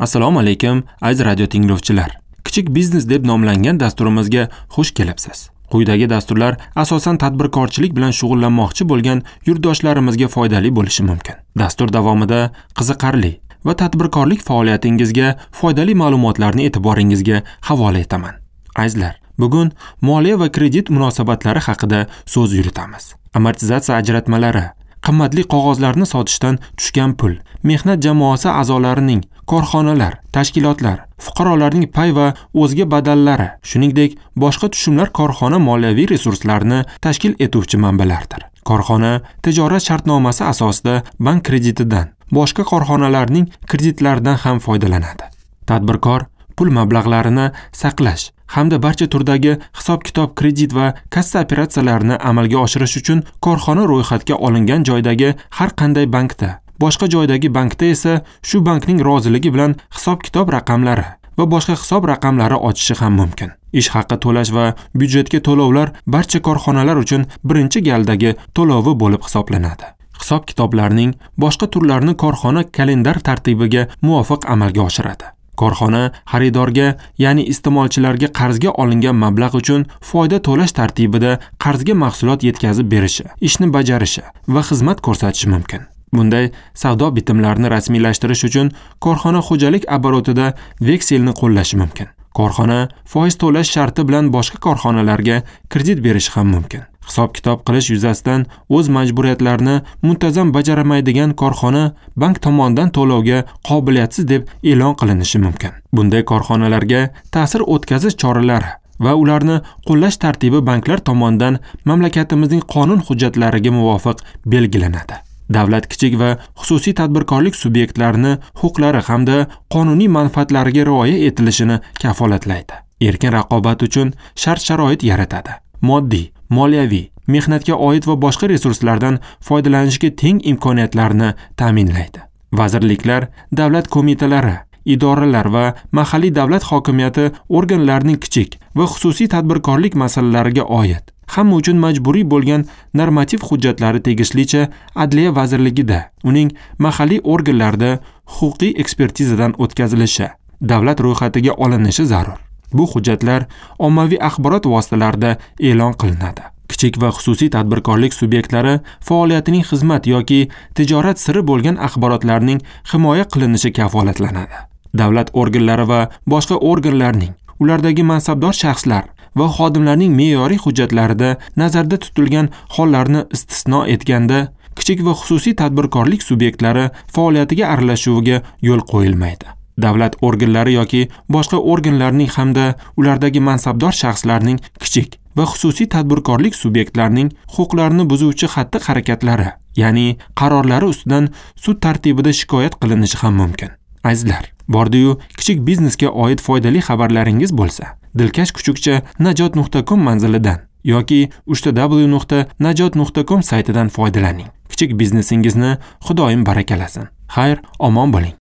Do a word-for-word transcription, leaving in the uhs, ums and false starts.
Assalomu alaykum, aziz radio tinglovchilar. Kichik biznes deb nomlangan dasturimizga xush kelibsiz. Quyidagi dasturlar asosan tadbirkorchilik bilan shug'ullanmoqchi bo'lgan yurtdoshlarimizga foydali bo'lishi mumkin. Dastur davomida qiziqarli va tadbirkorlik faoliyatingizga foydali ma'lumotlarni e'tiboringizga havola etaman. Azizlar, bugun moliya va kredit munosabatlari haqida so'z yuritamiz. Amortizatsiya ajratmalari, qimmatli qog'ozlarni sotishdan tushgan pul, mehnat jamoasi a'zolarining, korxonalar, tashkilotlar, fuqarolarning pay va o'zga badallari, shuningdek boshqa tushumlar korxona moliyaviy resurslarini tashkil etuvchi manbalardir. Korxona tijorat shartnomasi asosida bank kreditidan, boshqa korxonalarning kreditlaridan ham foydalanadi. Tadbirkor pul mablag'larini saqlash hamda barcha turdagi hisob-kitob, kredit va kassa operatsiyalarini amalga oshirish uchun korxona ro'yxatga olingan joydagi har qanday bankda, boshqa joydagi bankda esa shu bankning roziligi bilan hisob-kitob raqamlari va boshqa hisob raqamlari ochishi ham mumkin. Ish haqi to'lash va byudjetga to'lovlar barcha korxonalar uchun birinchi galdagi to'lovi bo'lib hisoblanadi. Hisob-kitoblarning boshqa turlarini korxona kalendar tartibiga muvofiq amalga oshiradi. Korxona xaridorga, ya'ni iste'molchilarga qarzga olingan mablag' uchun foyda to'lash tartibida qarzga mahsulot yetkazib berishi, ishni bajarishi va xizmat ko'rsatishi mumkin. Bunday savdo bitimlarini rasmiylashtirish uchun korxona xo'jalik oborotida vekselni qo'llashi mumkin. Korxona foiz to'lash sharti bilan boshqa korxonalarga kredit berishi ham mumkin. Hisob-kitob qilish yuzasidan o'z majburiyatlarini muntazam bajaramaydigan korxona bank tomonidan to'lovga qobiliyatsiz deb e'lon qilinishi mumkin. Bunday korxonalarga ta'sir o'tkazish choralari va ularni qo'llash tartibi banklar tomonidan mamlakatimizning qonun hujjatlariga muvofiq belgilanadi. Davlat kichik va xususiy tadbirkorlik subyektlarini huquqlari hamda qonuniy manfaatlariga rioya etilishini kafolatlaydi. Erkin raqobat uchun shart-sharoit yaratadi. Moddiy, moliyaviy, mehnatga oid va boshqa resurslardan foydalanishga teng imkoniyatlarni ta'minlaydi. Vazirliklar, davlat qo'mitalari, idoralar va mahalliy davlat hokimiyati organlarining kichik va xususiy tadbirkorlik masalalariga oid hamma uchun majburiy bo'lgan normativ hujjatlari tegishlicha Adliya vazirligida, uning mahalliy organlarida huquqiy ekspertizadan o'tkazilishi, davlat ro'yxatiga olinishi zarur. Bu hujjatlar ommaviy axborot vositalarida e'lon qilinadi. Kichik va xususiy tadbirkorlik subyektlari faoliyatining xizmat yoki tijorat siri bo'lgan axborotlarning himoya qilinishi kafolatlanadi. Davlat organlari va boshqa organlarning, ulardagi mansabdor shaxslar va xodimlarning me'yoriy hujjatlarida nazarda tutilgan hollarni istisno etganda, kichik va xususiy tadbirkorlik subyektlari faoliyatiga aralashuviga yo'l qo'yilmaydi. Davlat organlari yoki boshqa organlarning hamda ulardagi mansabdor shaxslarning kichik va xususiy tadbirkorlik subyektlarining huquqlarini buzuvchi xatti-harakatlari, ya'ni qarorlari ustidan sud tartibida shikoyat qilinishi ham mumkin. Azizlar, bordi-yu kichik biznesga oid foydali xabarlaringiz bo'lsa, dilkash kuchukcha najot nuqta com manzilidan yoki uch w nuqta najot nuqta com saytidan foydalaning. Kichik biznesingizni Xudoyim barakalasin. Xayr, omon bo'ling.